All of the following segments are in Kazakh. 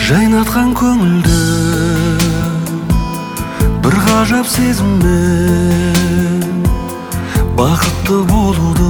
жайнатқан көңілді бір ғажап сезіммен бақытты болуды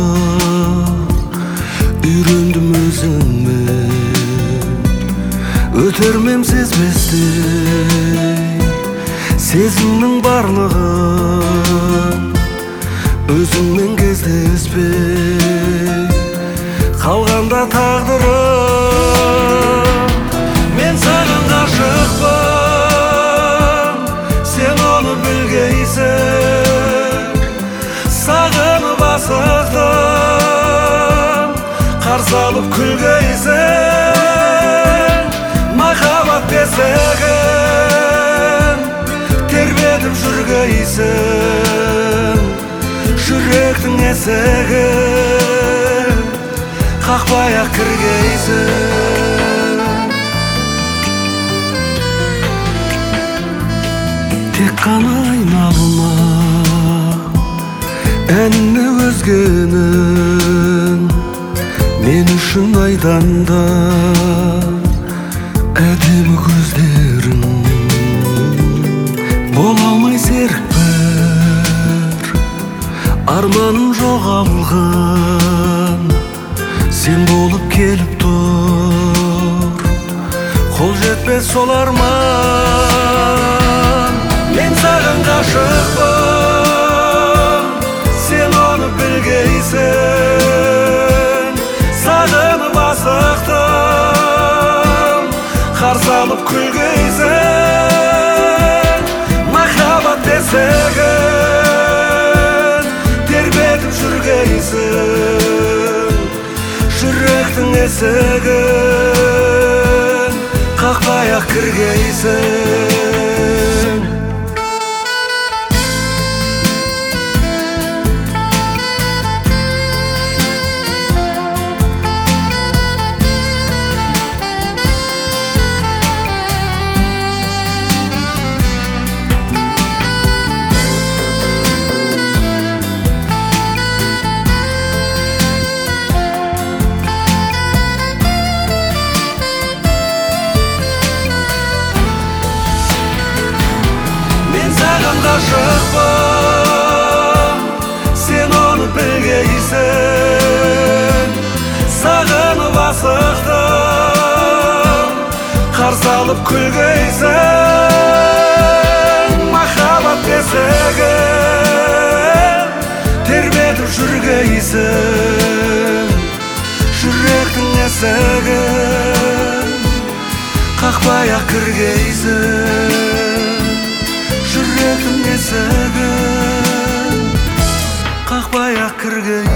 үйрендім өзіңмен. Өтермем сезбестей сезімнің барлығын, өзіңмен кездеспей қалғанда тағдырым. Мен саған ғашықпын, сен оны білгейсің. Сағынып асықтым, қарсы алып күлгейсің. Махаббат бесігін тербетіп жүргейсің. Жүректің есігін қақпай-ақ кіргейсің. Тек қана айналма әніне өзгенің, мен үшін айдан да әдемі көздерің. Бола алмай серік бір арманым жоғалған, сен болып келіп тұр, қол жетпес сол арман. Мен саған ғашықпын, сен оны білгейсің. Сағынып асықтым, қарсы алып күлгейсің. Махаббат бесігін тербетіп жүргейсің. Жүректің есігін қақпай-ақ кіргейсің. Ғашықпын, сен оны білгейсің. Сағынып асықтым, қарсы алып күлгейсің. Махаббат бесігін тербетіп жүргейсің. Жүректің есігін қақпай-ақ кіргейсің. Жүректің есігін қақпай-ақ кіргейсің.